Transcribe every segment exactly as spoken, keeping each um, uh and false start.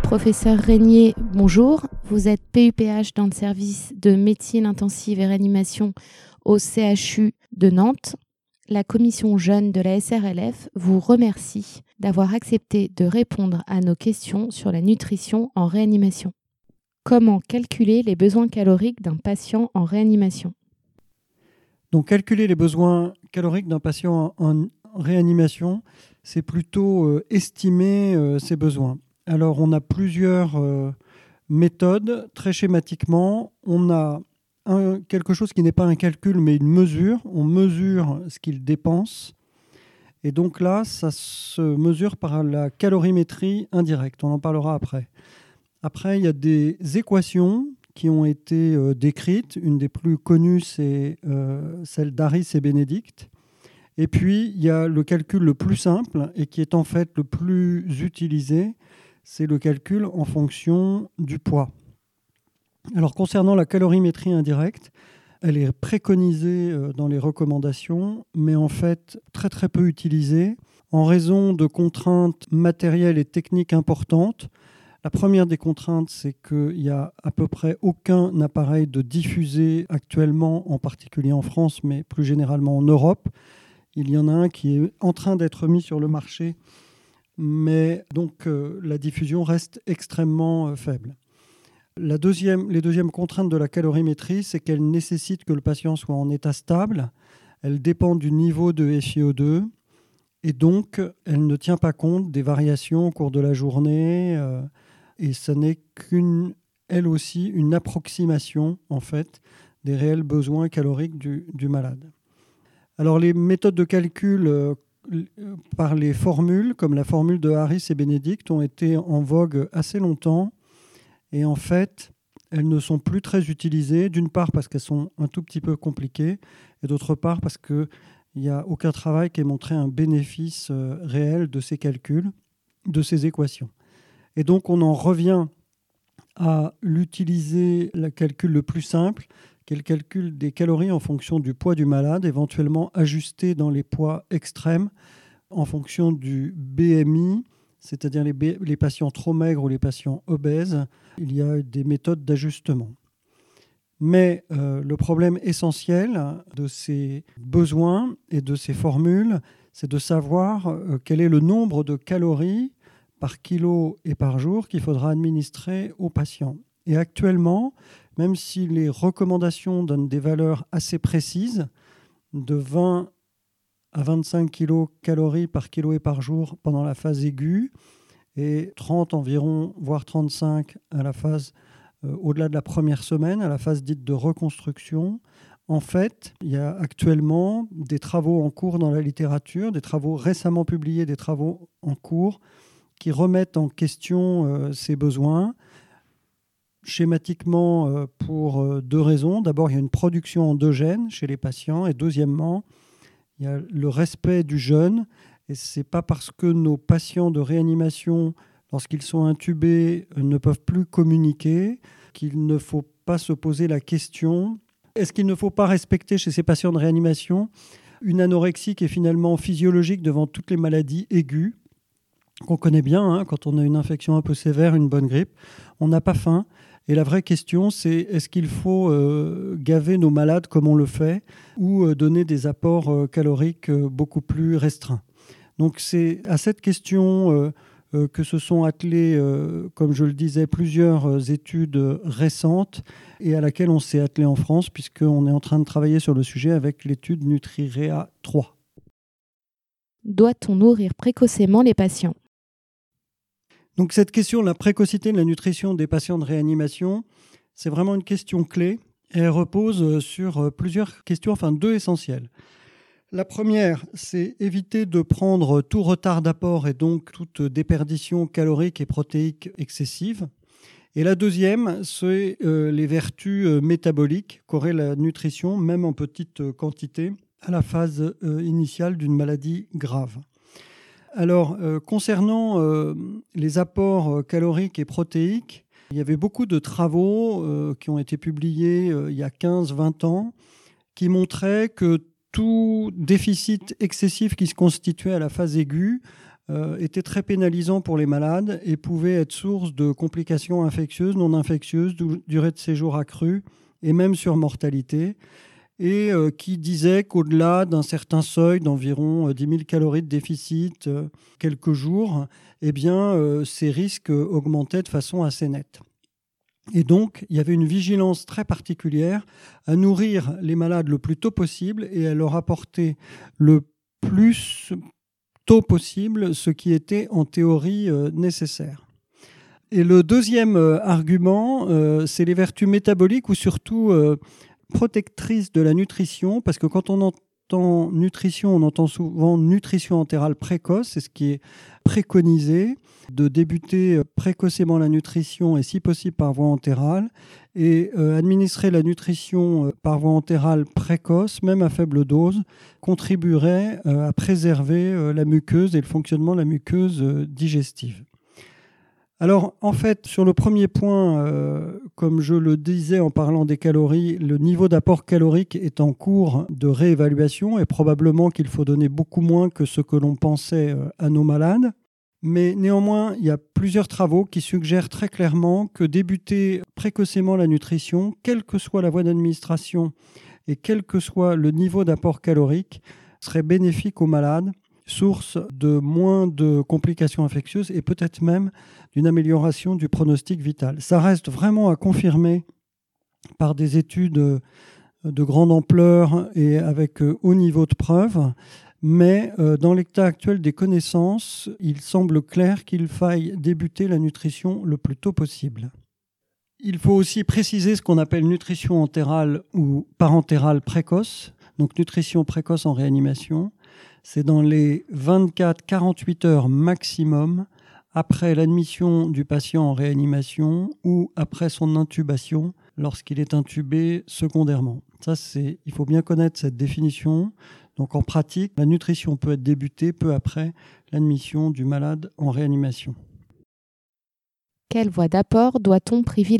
Professeur Régnier, bonjour. Vous êtes P U P H dans le service de médecine intensive et réanimation au C H U de Nantes. La commission jeune de la S R L F vous remercie d'avoir accepté de répondre à nos questions sur la nutrition en réanimation. Comment calculer les besoins caloriques d'un patient en réanimation ? Donc, calculer les besoins caloriques d'un patient en réanimation, c'est plutôt euh, estimer euh, ses besoins. Alors, on a plusieurs euh, méthodes. Très schématiquement, on a un, quelque chose qui n'est pas un calcul, mais une mesure. On mesure ce qu'il dépense. Et donc là, ça se mesure par la calorimétrie indirecte. On en parlera après. Après, il y a des équations qui ont été euh, décrites. Une des plus connues, c'est euh, celle d'Harris et Benedict. Et puis, il y a le calcul le plus simple et qui est en fait le plus utilisé, c'est le calcul en fonction du poids. Alors, concernant la calorimétrie indirecte, elle est préconisée euh, dans les recommandations, mais en fait très très peu utilisée en raison de contraintes matérielles et techniques importantes. La première des contraintes, c'est qu'il n'y a à peu près aucun appareil de diffusé actuellement, en particulier en France, mais plus généralement en Europe. Il y en a un qui est en train d'être mis sur le marché, mais donc euh, la diffusion reste extrêmement euh, faible. La deuxième, les deuxièmes contraintes de la calorimétrie, c'est qu'elle nécessite que le patient soit en état stable. Elle dépend du niveau de F i O deux et donc elle ne tient pas compte des variations au cours de la journée. Euh, et ce n'est qu'une, elle aussi, une approximation en fait des réels besoins caloriques du, du malade. Alors les méthodes de calcul euh, par les formules, comme la formule de Harris et Benedict, ont été en vogue assez longtemps. Et en fait, elles ne sont plus très utilisées, d'une part parce qu'elles sont un tout petit peu compliquées, et d'autre part parce qu'il n'y a aucun travail qui ait montré un bénéfice euh, réel de ces calculs, de ces équations. Et donc, on en revient à l'utiliser, le calcul le plus simple, qui est le calcul des calories en fonction du poids du malade, éventuellement ajusté dans les poids extrêmes en fonction du B M I, c'est-à-dire les, B- les patients trop maigres ou les patients obèses. Il y a des méthodes d'ajustement. Mais euh, le problème essentiel de ces besoins et de ces formules, c'est de savoir euh, quel est le nombre de calories par kilo et par jour qu'il faudra administrer aux patients. Et actuellement, même si les recommandations donnent des valeurs assez précises, de vingt à vingt-cinq kilocalories par kilo et par jour pendant la phase aiguë, et trente environ, voire trente-cinq à la phase euh, au-delà de la première semaine, à la phase dite de reconstruction. En fait, il y a actuellement des travaux en cours dans la littérature, des travaux récemment publiés, des travaux en cours qui remettent en question euh, ces besoins, schématiquement euh, pour euh, deux raisons. D'abord, il y a une production endogène chez les patients, et deuxièmement, il y a le respect du jeûne. Et ce n'est pas parce que nos patients de réanimation, lorsqu'ils sont intubés, ne peuvent plus communiquer, qu'il ne faut pas se poser la question, est-ce qu'il ne faut pas respecter chez ces patients de réanimation une anorexie qui est finalement physiologique devant toutes les maladies aiguës, qu'on connaît bien, hein, quand on a une infection un peu sévère, une bonne grippe, on n'a pas faim. Et la vraie question, c'est est-ce qu'il faut euh, gaver nos malades comme on le fait ou euh, donner des apports euh, caloriques euh, beaucoup plus restreints. Donc c'est à cette question euh, euh, que se sont attelées, euh, comme je le disais, plusieurs euh, études récentes et à laquelle on s'est attelé en France puisqu'on est en train de travailler sur le sujet avec l'étude NutriRéa trois. Doit-on nourrir précocement les patients ? Donc cette question, la précocité de la nutrition des patients de réanimation, c'est vraiment une question clé et elle repose sur plusieurs questions, enfin deux essentielles. La première, c'est éviter de prendre tout retard d'apport et donc toute déperdition calorique et protéique excessive. Et la deuxième, c'est euh, les vertus euh, métaboliques qu'aurait la nutrition, même en petite quantité, à la phase euh, initiale d'une maladie grave. Alors, euh, concernant euh, les apports euh, caloriques et protéiques, il y avait beaucoup de travaux euh, qui ont été publiés euh, il y a quinze à vingt ans qui montraient que tout déficit excessif qui se constituait à la phase aiguë euh, était très pénalisant pour les malades et pouvait être source de complications infectieuses, non infectieuses, durée de séjour accrue et même surmortalité, et euh, qui disait qu'au-delà d'un certain seuil d'environ dix mille calories de déficit euh, quelques jours, eh bien, euh, ces risques augmentaient de façon assez nette. Et donc, il y avait une vigilance très particulière à nourrir les malades le plus tôt possible et à leur apporter le plus tôt possible ce qui était en théorie euh, nécessaire. Et le deuxième euh, argument, euh, c'est les vertus métaboliques ou surtout euh, protectrices de la nutrition, parce que quand on entend nutrition, on entend souvent nutrition entérale précoce, c'est ce qui est préconisé, de débuter précocement la nutrition et si possible par voie entérale, et euh, administrer la nutrition par voie entérale précoce, même à faible dose, contribuerait euh, à préserver euh, la muqueuse et le fonctionnement de la muqueuse euh, digestive. Alors, en fait, sur le premier point, euh, comme je le disais en parlant des calories, le niveau d'apport calorique est en cours de réévaluation et probablement qu'il faut donner beaucoup moins que ce que l'on pensait euh, à nos malades. Mais néanmoins, il y a plusieurs travaux qui suggèrent très clairement que débuter précocement la nutrition, quelle que soit la voie d'administration et quel que soit le niveau d'apport calorique, serait bénéfique aux malades, source de moins de complications infectieuses et peut-être même d'une amélioration du pronostic vital. Ça reste vraiment à confirmer par des études de grande ampleur et avec haut niveau de preuve, mais dans l'état actuel des connaissances, il semble clair qu'il faille débuter la nutrition le plus tôt possible. Il faut aussi préciser ce qu'on appelle nutrition entérale ou parentérale précoce, donc nutrition précoce en réanimation. C'est dans les vingt-quatre à quarante-huit heures maximum après l'admission du patient en réanimation ou après son intubation lorsqu'il est intubé secondairement. Ça, c'est, il faut bien connaître cette définition. Donc en pratique, la nutrition peut être débutée peu après l'admission du malade en réanimation. Quelle voie d'apport doit-on privilégier ?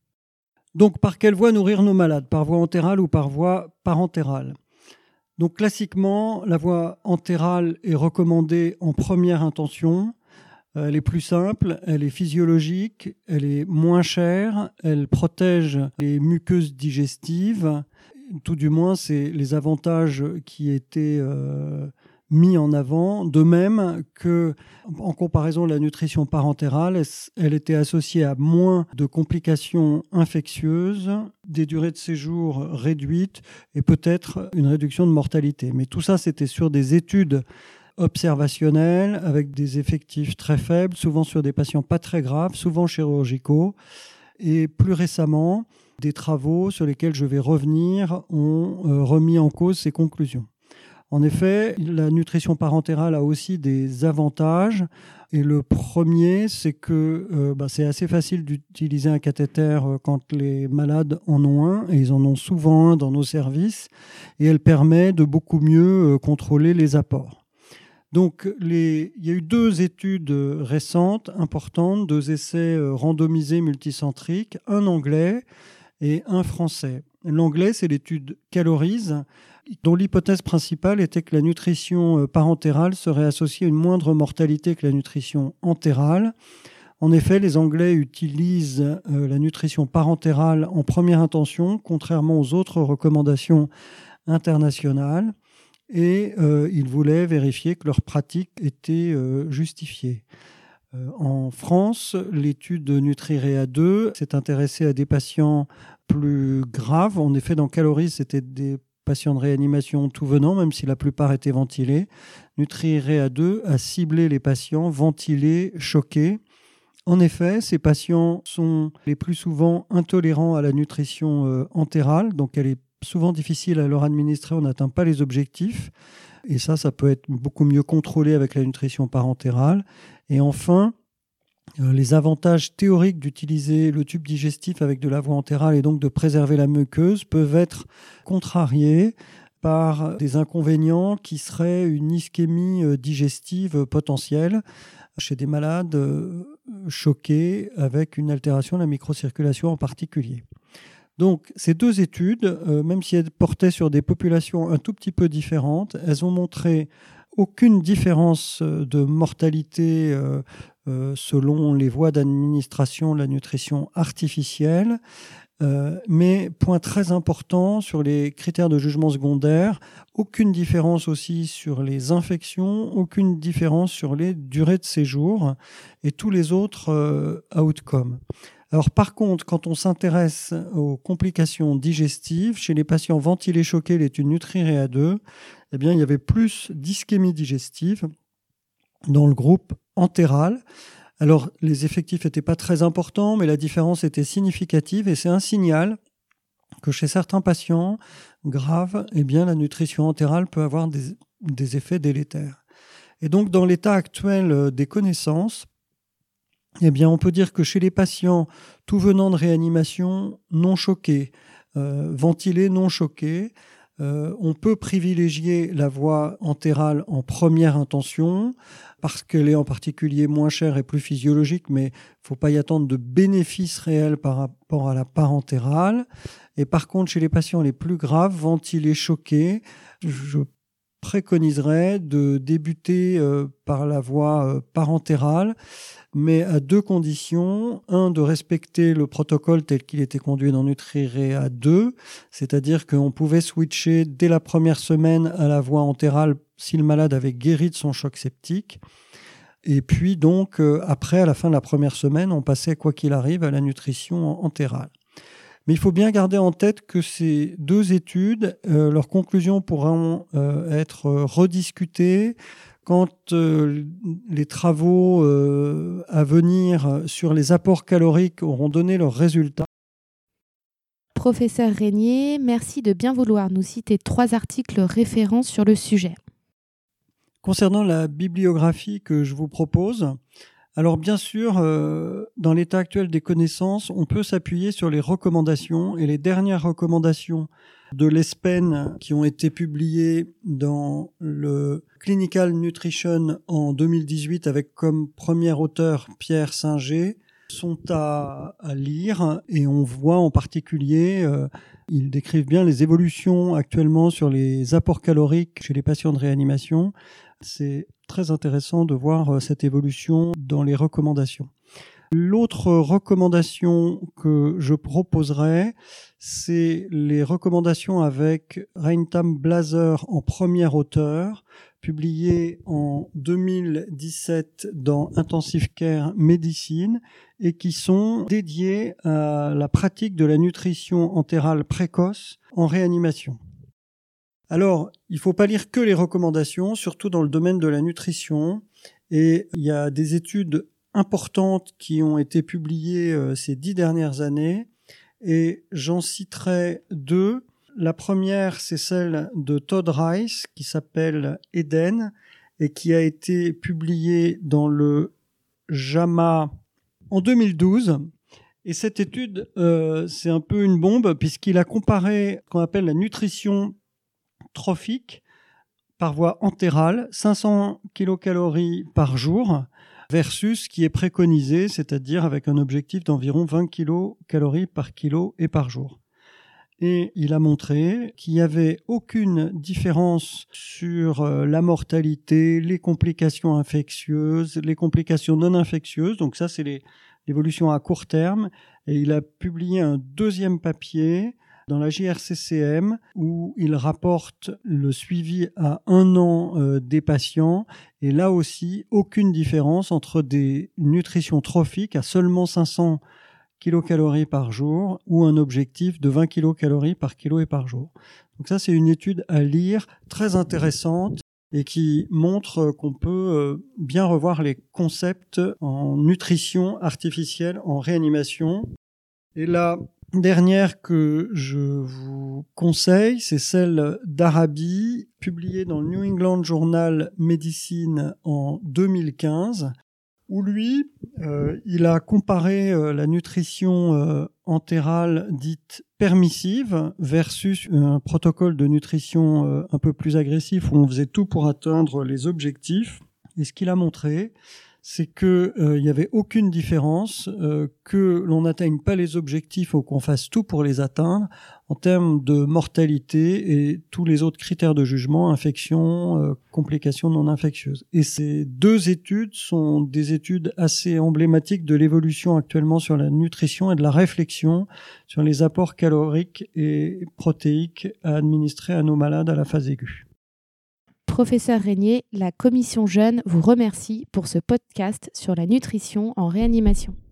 Donc par quelle voie nourrir nos malades ? Par voie entérale ou par voie parentérale ? Donc classiquement, la voie entérale est recommandée en première intention. Elle est plus simple, elle est physiologique, elle est moins chère, elle protège les muqueuses digestives. Tout du moins, c'est les avantages qui étaient euh, mis en avant. De même que, en comparaison de la nutrition parentérale, elle était associée à moins de complications infectieuses, des durées de séjour réduites et peut-être une réduction de mortalité. Mais tout ça, c'était sur des études observationnelles avec des effectifs très faibles, souvent sur des patients pas très graves, souvent chirurgicaux. Et plus récemment, des travaux sur lesquels je vais revenir ont euh, remis en cause ces conclusions. En effet, la nutrition parentérale a aussi des avantages. Et le premier, c'est que euh, bah, c'est assez facile d'utiliser un cathéter quand les malades en ont un, et ils en ont souvent un dans nos services, et elle permet de beaucoup mieux euh, contrôler les apports. Donc, les... il y a eu deux études récentes, importantes, deux essais randomisés multicentriques, un anglais et un français. L'anglais, c'est l'étude Calories, dont l'hypothèse principale était que la nutrition parentérale serait associée à une moindre mortalité que la nutrition entérale. En effet, les Anglais utilisent euh, la nutrition parentérale en première intention, contrairement aux autres recommandations internationales. Et euh, ils voulaient vérifier que leur pratique était euh, justifiée. Euh, en France, l'étude Nutri-Réa deux s'est intéressée à des patients plus graves. En effet, dans Calories, c'était des patients de réanimation tout venant, même si la plupart étaient ventilés. Nutri-Réa deux a ciblé les patients ventilés, choqués. En effet, ces patients sont les plus souvent intolérants à la nutrition euh, entérale, donc elle est souvent difficile à leur administrer, on n'atteint pas les objectifs. Et ça, ça peut être beaucoup mieux contrôlé avec la nutrition parentérale. Et enfin, euh, les avantages théoriques d'utiliser le tube digestif avec de la voie entérale et donc de préserver la muqueuse peuvent être contrariés par des inconvénients qui seraient une ischémie digestive potentielle chez des malades euh, choqués avec une altération de la microcirculation en particulier. Donc, ces deux études, euh, même si elles portaient sur des populations un tout petit peu différentes, elles ont montré aucune différence de mortalité euh, euh, selon les voies d'administration de la nutrition artificielle. Euh, mais point très important sur les critères de jugement secondaire, aucune différence aussi sur les infections, aucune différence sur les durées de séjour et tous les autres euh, outcomes. Alors par contre, quand on s'intéresse aux complications digestives, chez les patients ventilés choqués, l'étude Nutri-Réa deux, eh bien, il y avait plus d'ischémie digestive dans le groupe entéral. Alors, les effectifs n'étaient pas très importants, mais la différence était significative et c'est un signal que chez certains patients graves, eh bien, la nutrition entérale peut avoir des, des effets délétères. Et donc, dans l'état actuel des connaissances, eh bien, on peut dire que chez les patients tout venant de réanimation non choqués, euh, ventilés non choqués, euh, on peut privilégier la voie entérale en première intention parce qu'elle est en particulier moins chère et plus physiologique, mais il ne faut pas y attendre de bénéfices réels par rapport à la parentérale. Et par contre, chez les patients les plus graves, ventilés choqués, je préconiserais de débuter euh, par la voie euh, parentérale, mais à deux conditions. Un, de respecter le protocole tel qu'il était conduit dans Nutri-Réa deux, c'est-à-dire qu'on pouvait switcher dès la première semaine à la voie entérale si le malade avait guéri de son choc septique. Et puis donc, euh, après, à la fin de la première semaine, on passait, quoi qu'il arrive, à la nutrition entérale. Mais il faut bien garder en tête que ces deux études, euh, leurs conclusions pourront euh, être rediscutées quand euh, les travaux euh, à venir sur les apports caloriques auront donné leurs résultats. Professeur Régnier, merci de bien vouloir nous citer trois articles référents sur le sujet. Concernant la bibliographie que je vous propose, alors bien sûr, euh, dans l'état actuel des connaissances, on peut s'appuyer sur les recommandations et les dernières recommandations de l'E S P E N qui ont été publiées dans le Clinical Nutrition en deux mille dix-huit avec comme premier auteur Pierre Singer sont à, à lire et on voit en particulier, euh, ils décrivent bien les évolutions actuellement sur les apports caloriques chez les patients de réanimation. C'est très intéressant de voir cette évolution dans les recommandations. L'autre recommandation que je proposerai, c'est les recommandations avec Reintem Blaser en premier auteur, publié en deux mille dix-sept dans Intensive Care Medicine et qui sont dédiées à la pratique de la nutrition entérale précoce en réanimation. Alors, il ne faut pas lire que les recommandations, surtout dans le domaine de la nutrition. Et il y a des études importantes qui ont été publiées euh, ces dix dernières années. Et j'en citerai deux. La première, c'est celle de Todd Rice, qui s'appelle Eden, et qui a été publiée dans le JAMA en deux mille douze. Et cette étude, euh, c'est un peu une bombe, puisqu'il a comparé ce qu'on appelle la nutrition trophique par voie entérale, cinq cents kilocalories par jour, versus ce qui est préconisé, c'est-à-dire avec un objectif d'environ vingt kilocalories par kilo et par jour. Et il a montré qu'il n'y avait aucune différence sur la mortalité, les complications infectieuses, les complications non infectieuses. Donc ça, c'est les, l'évolution à court terme. Et il a publié un deuxième papier dans la J R C C M, où il rapporte le suivi à un an euh, des patients. Et là aussi, aucune différence entre des nutritions trophiques à seulement cinq cents kilocalories par jour ou un objectif de vingt kilocalories par kilo et par jour. Donc ça, c'est une étude à lire, très intéressante et qui montre qu'on peut bien revoir les concepts en nutrition artificielle, en réanimation. Et la dernière que je vous conseille, c'est celle d'Arabi, publiée dans le New England Journal Medicine en deux mille quinze, où lui, euh, il a comparé euh, la nutrition euh, entérale dite permissive versus un protocole de nutrition euh, un peu plus agressif où on faisait tout pour atteindre les objectifs. Et ce qu'il a montré, c'est qu'il euh, n'y avait aucune différence, euh, que l'on n'atteigne pas les objectifs ou qu'on fasse tout pour les atteindre en termes de mortalité et tous les autres critères de jugement, infection, euh, complications non infectieuses. Et ces deux études sont des études assez emblématiques de l'évolution actuellement sur la nutrition et de la réflexion sur les apports caloriques et protéiques à administrer à nos malades à la phase aiguë. Professeur Régnier, la Commission Jeune vous remercie pour ce podcast sur la nutrition en réanimation.